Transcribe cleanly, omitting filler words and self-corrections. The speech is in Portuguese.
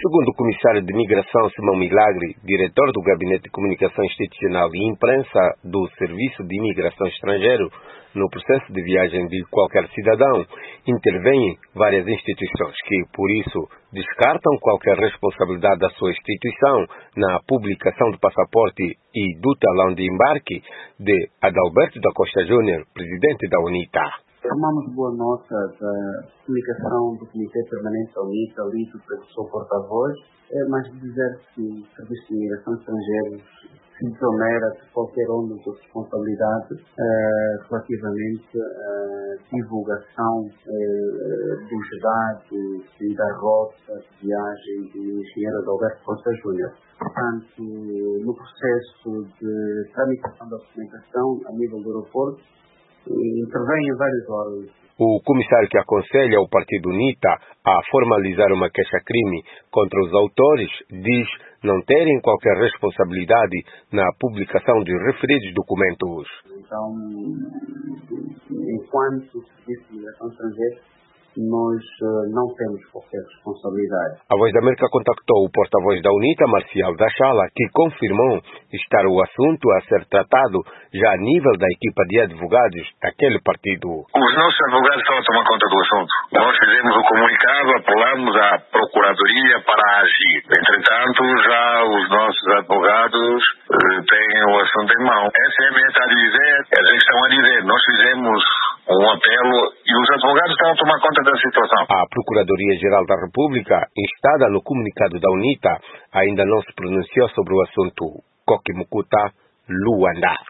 Segundo o comissário de Migração Simão Milagre, diretor do Gabinete de Comunicação Institucional e Imprensa do Serviço de Imigração Estrangeiro, no processo de viagem de qualquer cidadão, intervêm várias instituições que, por isso, descartam qualquer responsabilidade da sua instituição na publicação do passaporte e do talão de embarque de Adalberto da Costa Júnior, presidente da UNITA. Tomamos boa nota da publicação do Comitê Permanente da UNITA, lido pelo seu porta-voz, mas dizer que o Serviço de Imigração Estrangeira se exonera de qualquer onda de responsabilidade relativamente à divulgação dos dados e da rota de viagem do engenheiro Adalberto Costa Júnior. Portanto, no processo de tramitação da documentação a nível do aeroporto, intervém em vários órgãos. O comissário que aconselha o partido UNITA a formalizar uma queixa-crime contra os autores diz não terem qualquer responsabilidade na publicação de referidos documentos. Então, enquanto Serviço de Imigração Estrangeira, nós não temos qualquer responsabilidade. A Voz da América contactou o porta-voz da UNITA, Marcial da Chala, que confirmou estar o assunto a ser tratado já a nível da equipa de advogados daquele partido. Os nossos advogados estão a tomar conta do assunto. Nós fizemos o comunicado, apelamos à Procuradoria para agir. Entretanto, já os nossos advogados têm o assunto em mão. Essa é a minha a dizer, eles estão a dizer, nós fizemos um apelo e os advogados estão a tomar conta da situação. A Procuradoria-Geral da República, instada no comunicado da UNITA, ainda não se pronunciou sobre o assunto. Coquimucuta, Luanda.